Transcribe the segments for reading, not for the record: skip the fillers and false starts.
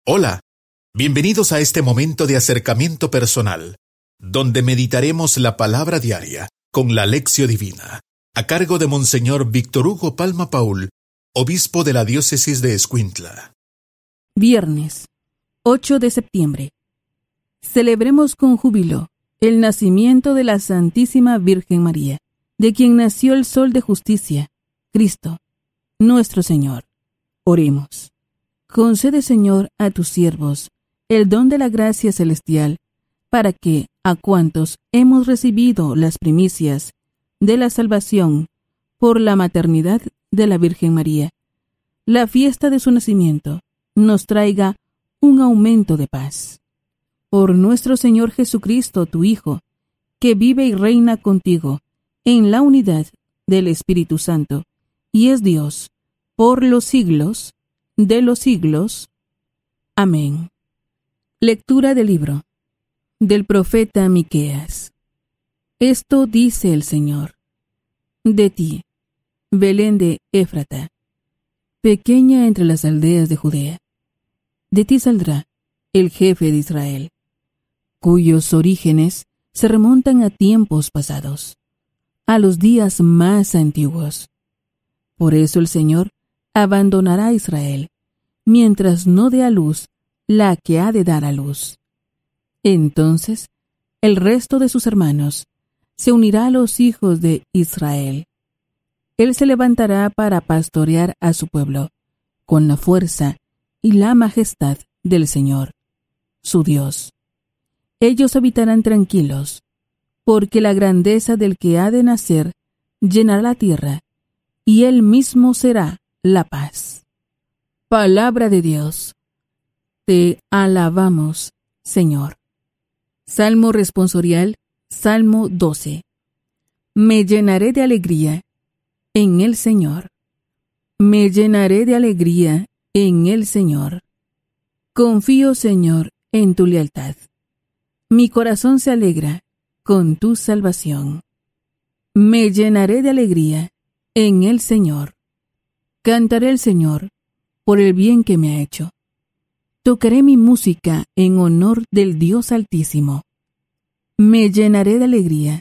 Hola, bienvenidos a este momento de acercamiento personal, donde meditaremos la palabra diaria con la Lección Divina, a cargo de Monseñor Víctor Hugo Palma Paul, obispo de la diócesis de Escuintla. Viernes, 8 de septiembre. Celebremos con júbilo el nacimiento de la Santísima Virgen María, de quien nació el Sol de Justicia, Cristo, nuestro Señor. Oremos. Concede, Señor, a tus siervos el don de la gracia celestial, para que, a cuantos hemos recibido las primicias de la salvación por la maternidad de la Virgen María, la fiesta de su nacimiento nos traiga un aumento de paz. Por nuestro Señor Jesucristo, tu Hijo, que vive y reina contigo en la unidad del Espíritu Santo, y es Dios por los siglos de los siglos. Amén. Lectura del libro del profeta Miqueas. Esto dice el Señor: de ti, Belén de Éfrata, pequeña entre las aldeas de Judea, de ti saldrá el jefe de Israel, cuyos orígenes se remontan a tiempos pasados, a los días más antiguos. Por eso el Señor abandonará a Israel, mientras no dé a luz la que ha de dar a luz. Entonces, el resto de sus hermanos se unirá a los hijos de Israel. Él se levantará para pastorear a su pueblo, con la fuerza y la majestad del Señor, su Dios. Ellos habitarán tranquilos, porque la grandeza del que ha de nacer llenará la tierra, y él mismo será la paz. Palabra de Dios. Te alabamos, Señor. Salmo responsorial, Salmo 12. Me llenaré de alegría en el Señor. Me llenaré de alegría en el Señor. Confío, Señor, en tu lealtad. Mi corazón se alegra con tu salvación. Me llenaré de alegría en el Señor. Cantaré al Señor por el bien que me ha hecho. Tocaré mi música en honor del Dios Altísimo. Me llenaré de alegría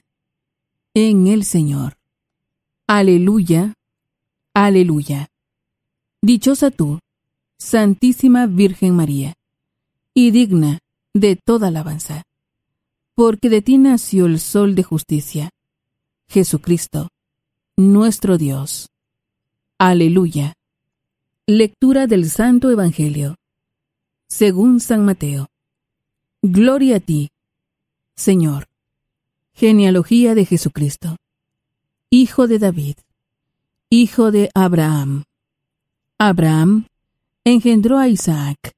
en el Señor. Aleluya, aleluya. Dichosa tú, Santísima Virgen María, y digna de toda alabanza, porque de ti nació el Sol de Justicia, Jesucristo, nuestro Dios. Aleluya. Lectura del Santo Evangelio según San Mateo. Gloria a ti, Señor. Genealogía de Jesucristo, hijo de David, hijo de Abraham. Abraham engendró a Isaac,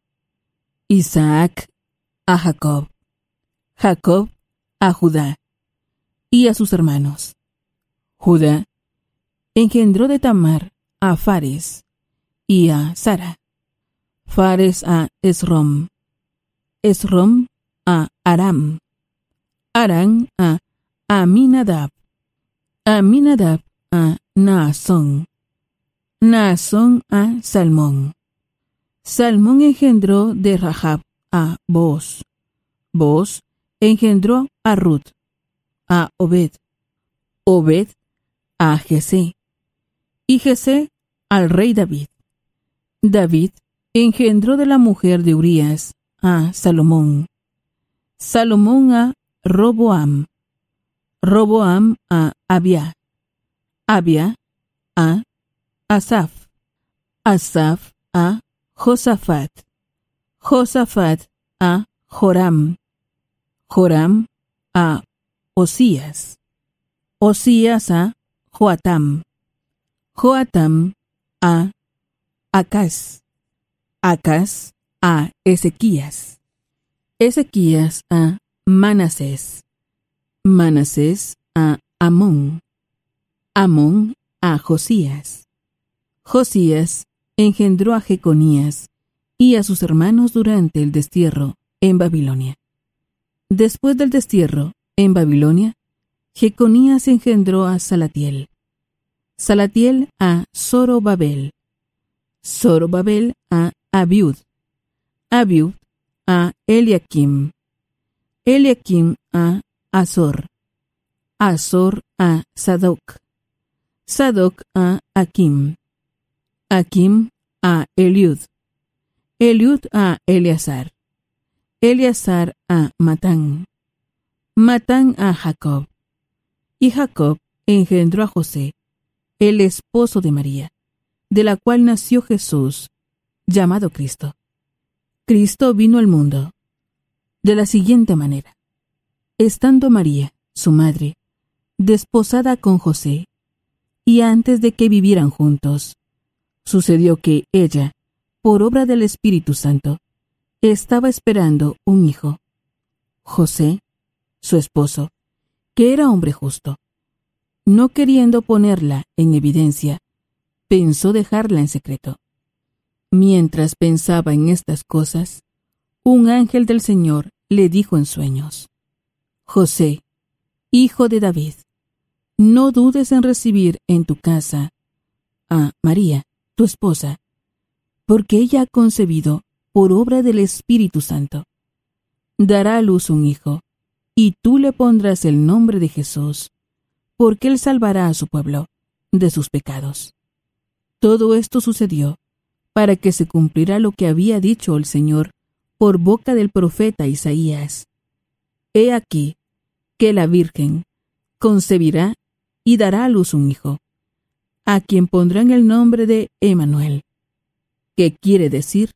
Isaac a Jacob, Jacob a Judá y a sus hermanos. Judá engendró de Tamar a Fares y a Sara, Fares a Esrom, Esrom a Aram, Aram a Aminadab, Aminadab a Naasón, Naasón a Salmón, Salmón engendró de Rahab a Booz, Booz engendró a Ruth, a Obed, Obed a Jesé, y Jesé al rey David. David engendró de la mujer de Urías a Salomón, Salomón a Roboam, Roboam a Abia, Abia a Asaf, Asaf a Josafat, Josafat a Joram, Joram a Osías, Osías a Joatam, Joatam a Acaz, Acaz a Ezequías, Ezequías a Manasés, Manasés a Amón, Amón a Josías, Josías engendró a Jeconías y a sus hermanos durante el destierro en Babilonia. Después del destierro en Babilonia, Jeconías engendró a Salatiel, Salatiel a Zorobabel, Zorobabel a Abiud, Abiud a Eliakim, Eliakim a Azor, Azor a Sadoc, Sadoc a Akim, Akim a Eliud, Eliud a Eleazar, Eleazar a Matán, Matán a Jacob, y Jacob engendró a José, el esposo de María, de la cual nació Jesús, llamado Cristo. Cristo vino al mundo de la siguiente manera. Estando María, su madre, desposada con José, y antes de que vivieran juntos, sucedió que ella, por obra del Espíritu Santo, estaba esperando un hijo. José, su esposo, que era hombre justo, no queriendo ponerla en evidencia, pensó dejarla en secreto. Mientras pensaba en estas cosas, un ángel del Señor le dijo en sueños: José, hijo de David, no dudes en recibir en tu casa a María, tu esposa, porque ella ha concebido por obra del Espíritu Santo. Dará a luz un hijo, y tú le pondrás el nombre de Jesús, porque él salvará a su pueblo de sus pecados. Todo esto sucedió para que se cumplirá lo que había dicho el Señor por boca del profeta Isaías. He aquí que la Virgen concebirá y dará a luz un hijo, a quien pondrán el nombre de Emmanuel, que quiere decir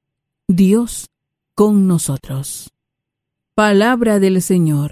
Dios con nosotros. Palabra del Señor.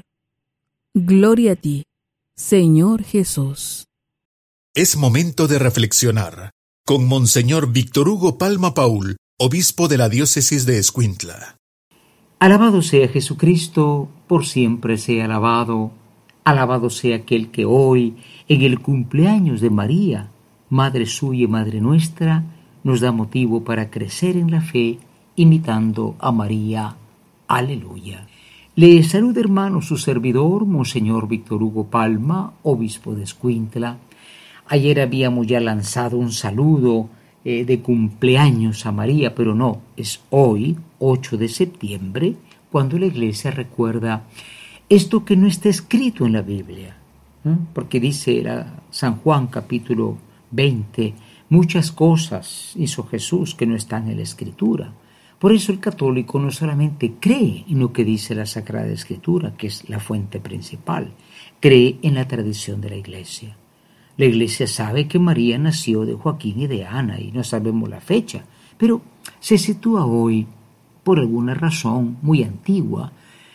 Gloria a ti, Señor Jesús. Es momento de reflexionar con Monseñor Víctor Hugo Palma Paul, obispo de la diócesis de Escuintla. Alabado sea Jesucristo, por siempre sea alabado. Alabado sea aquel que hoy, en el cumpleaños de María, Madre suya y Madre nuestra, nos da motivo para crecer en la fe, imitando a María. Aleluya. Le saluda, hermano, su servidor, Monseñor Víctor Hugo Palma, obispo de Escuintla. Ayer habíamos ya lanzado un saludo de cumpleaños a María, pero no, es hoy, 8 de septiembre, cuando la Iglesia recuerda esto que no está escrito en la Biblia, porque dice San Juan capítulo 20, muchas cosas hizo Jesús que no están en la Escritura. Por eso el católico no solamente cree en lo que dice la Sagrada Escritura, que es la fuente principal, cree en la tradición de la Iglesia. La Iglesia sabe que María nació de Joaquín y de Ana, y no sabemos la fecha, pero se sitúa hoy, por alguna razón muy antigua,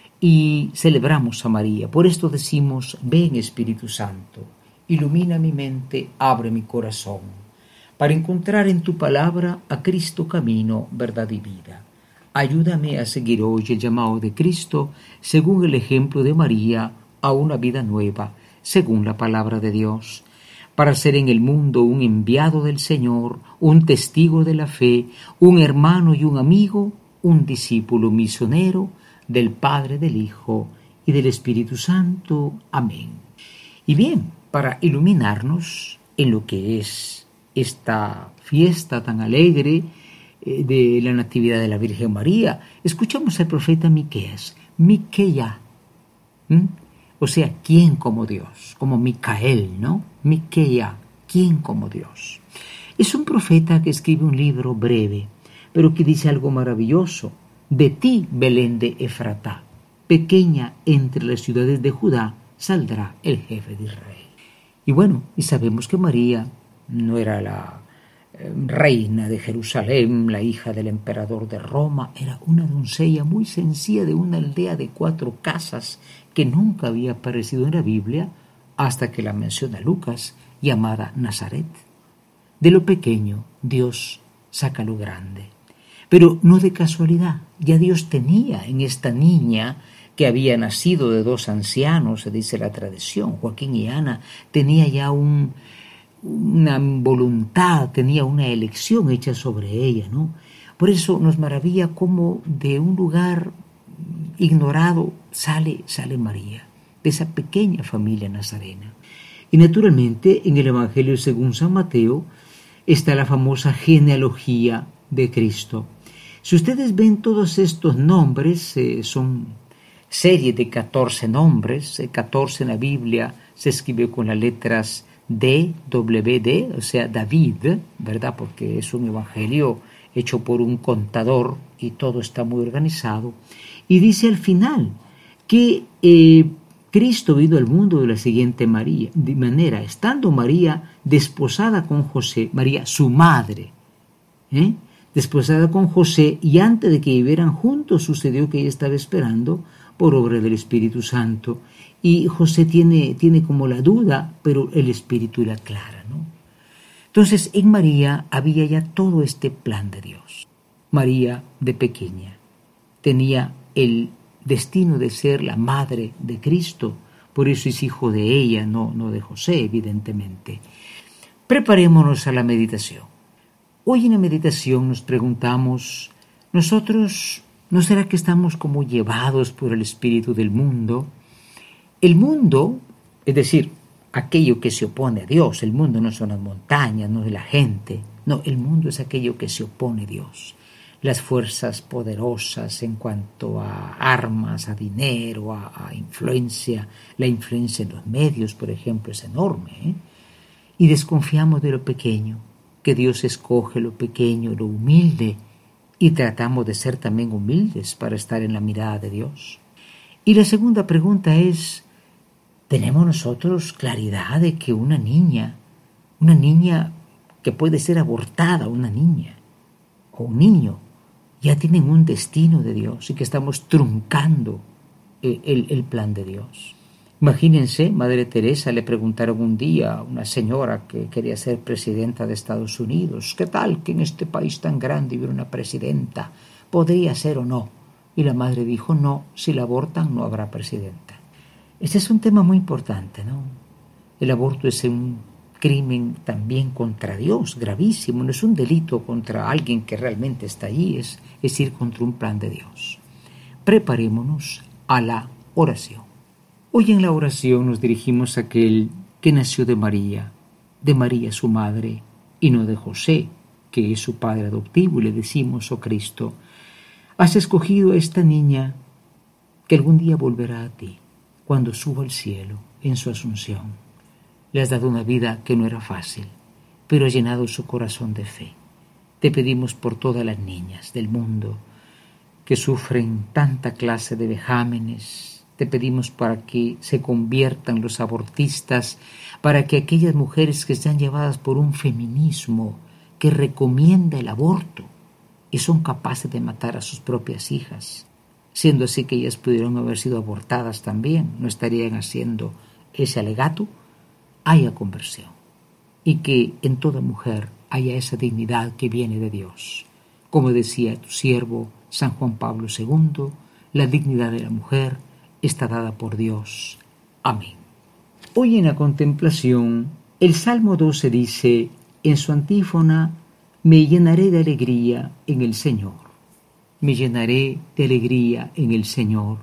y celebramos a María. Por esto decimos: ven Espíritu Santo, ilumina mi mente, abre mi corazón, para encontrar en tu palabra a Cristo camino, verdad y vida. Ayúdame a seguir hoy el llamado de Cristo, según el ejemplo de María, a una vida nueva, según la palabra de Dios, para ser en el mundo un enviado del Señor, un testigo de la fe, un hermano y un amigo, un discípulo misionero del Padre, del Hijo y del Espíritu Santo. Amén. Y bien, para iluminarnos en lo que es esta fiesta tan alegre de la Natividad de la Virgen María, escuchamos al profeta Miqueas. Miqueia, o sea, ¿quién como Dios? Como Micael, ¿no? Miqueia, ¿quién como Dios? Es un profeta que escribe un libro breve, pero que dice algo maravilloso. De ti, Belén de Efratá, pequeña entre las ciudades de Judá, saldrá el jefe de Israel. Y bueno, y sabemos que María no era la reina de Jerusalén, la hija del emperador de Roma, era una doncella muy sencilla de una aldea de 4 casas que nunca había aparecido en la Biblia hasta que la menciona Lucas, llamada Nazaret. De lo pequeño, Dios saca lo grande. Pero no de casualidad, ya Dios tenía en esta niña que había nacido de 2 ancianos, se dice la tradición, Joaquín y Ana, tenía ya una voluntad, tenía una elección hecha sobre ella, ¿no? Por eso nos maravilla cómo de un lugar ignorado sale María, de esa pequeña familia nazarena. Y naturalmente en el Evangelio según San Mateo está la famosa genealogía de Cristo. Si ustedes ven todos estos nombres, son serie de 14 nombres, 14 en la Biblia se escribe con las letras D, W, D, o sea, David, ¿verdad? Porque es un evangelio hecho por un contador y todo está muy organizado. Y dice al final que Cristo vino al mundo de la siguiente manera, estando María desposada con José, María su madre, desposada con José, y antes de que vivieran juntos sucedió que ella estaba esperando por obra del Espíritu Santo. Y José tiene como la duda, pero el Espíritu la aclara, ¿no? Entonces en María había ya todo este plan de Dios. María de pequeña tenía el destino de ser la madre de Cristo, por eso es hijo de ella, no de José, evidentemente. Preparémonos a la meditación. Hoy en la meditación nos preguntamos, nosotros, ¿no será que estamos como llevados por el espíritu del mundo? El mundo, es decir, aquello que se opone a Dios, el mundo no son las montañas, no es la gente, no, el mundo es aquello que se opone a Dios. Las fuerzas poderosas en cuanto a armas, a dinero, a influencia, la influencia en los medios, por ejemplo, es enorme, Y desconfiamos de lo pequeño, que Dios escoge lo pequeño, lo humilde, y tratamos de ser también humildes para estar en la mirada de Dios. Y la segunda pregunta es, ¿tenemos nosotros claridad de que una niña que puede ser abortada, una niña o un niño, ya tienen un destino de Dios y que estamos truncando el plan de Dios? Imagínense, Madre Teresa le preguntaron un día a una señora que quería ser presidenta de Estados Unidos, ¿qué tal que en este país tan grande hubiera una presidenta? ¿Podría ser o no? Y la madre dijo, no, si la abortan no habrá presidenta. Este es un tema muy importante, ¿no? El aborto es un crimen también contra Dios, gravísimo, no es un delito contra alguien que realmente está allí, es ir contra un plan de Dios. Preparémonos a la oración. Hoy en la oración nos dirigimos a aquel que nació de María su madre, y no de José, que es su padre adoptivo, y le decimos, oh Cristo, has escogido a esta niña que algún día volverá a ti, cuando suba al cielo en su asunción. Le has dado una vida que no era fácil, pero has llenado su corazón de fe. Te pedimos por todas las niñas del mundo que sufren tanta clase de vejámenes. Te pedimos para que se conviertan los abortistas, para que aquellas mujeres que están llevadas por un feminismo que recomienda el aborto y son capaces de matar a sus propias hijas, siendo así que ellas pudieron haber sido abortadas también, no estarían haciendo ese alegato, haya conversión y que en toda mujer haya esa dignidad que viene de Dios. Como decía tu siervo San Juan Pablo II, la dignidad de la mujer está dada por Dios. Amén. Hoy en la contemplación, el Salmo 12 dice, en su antífona, me llenaré de alegría en el Señor. Me llenaré de alegría en el Señor.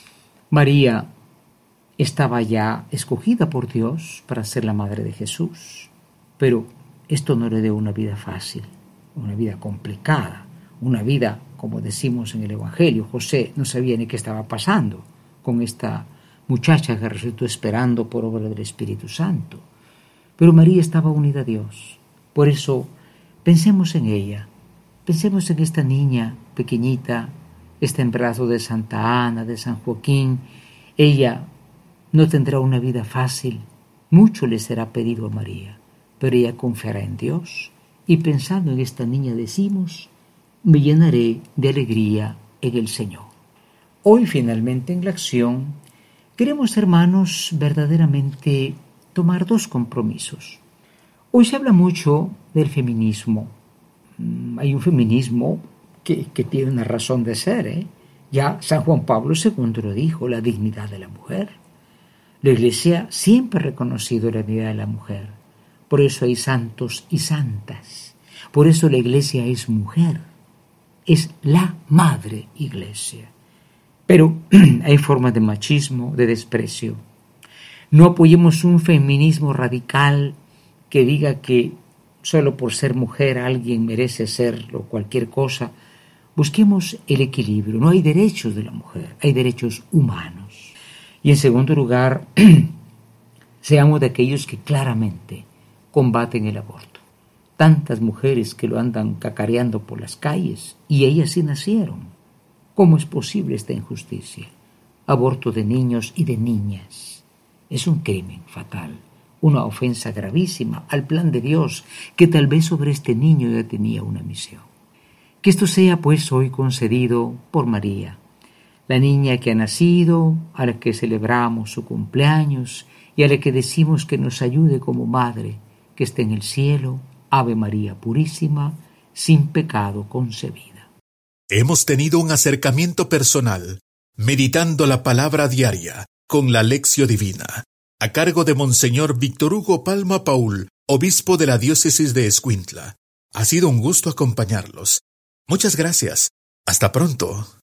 María estaba ya escogida por Dios para ser la madre de Jesús, pero esto no le dio una vida fácil, una vida complicada, una vida, como decimos en el Evangelio, José no sabía ni qué estaba pasando con esta muchacha que resultó esperando por obra del Espíritu Santo. Pero María estaba unida a Dios. Por eso, pensemos en ella. Pensemos en esta niña pequeñita, está en brazos de Santa Ana, de San Joaquín. Ella no tendrá una vida fácil. Mucho le será pedido a María, pero ella confiará en Dios. Y pensando en esta niña decimos, me llenaré de alegría en el Señor. Hoy finalmente en la acción queremos, hermanos, verdaderamente tomar dos compromisos. Hoy se habla mucho del feminismo. Hay un feminismo que tiene una razón de ser, Ya San Juan Pablo II lo dijo, la dignidad de la mujer. La Iglesia siempre ha reconocido la dignidad de la mujer. Por eso hay santos y santas. Por eso la Iglesia es mujer. Es la madre Iglesia. Pero hay formas de machismo, de desprecio. No apoyemos un feminismo radical que diga que solo por ser mujer alguien merece serlo, cualquier cosa. Busquemos el equilibrio. No hay derechos de la mujer, hay derechos humanos. Y en segundo lugar, seamos de aquellos que claramente combaten el aborto. Tantas mujeres que lo andan cacareando por las calles y ellas sí nacieron. ¿Cómo es posible esta injusticia? Aborto de niños y de niñas. Es un crimen fatal, una ofensa gravísima al plan de Dios, que tal vez sobre este niño ya tenía una misión. Que esto sea pues hoy concedido por María, la niña que ha nacido, a la que celebramos su cumpleaños y a la que decimos que nos ayude como madre, que esté en el cielo. Ave María Purísima, sin pecado concebida. Hemos tenido un acercamiento personal, meditando la palabra diaria con la Lección Divina, a cargo de Monseñor Víctor Hugo Palma Paul, obispo de la diócesis de Escuintla. Ha sido un gusto acompañarlos. Muchas gracias. Hasta pronto.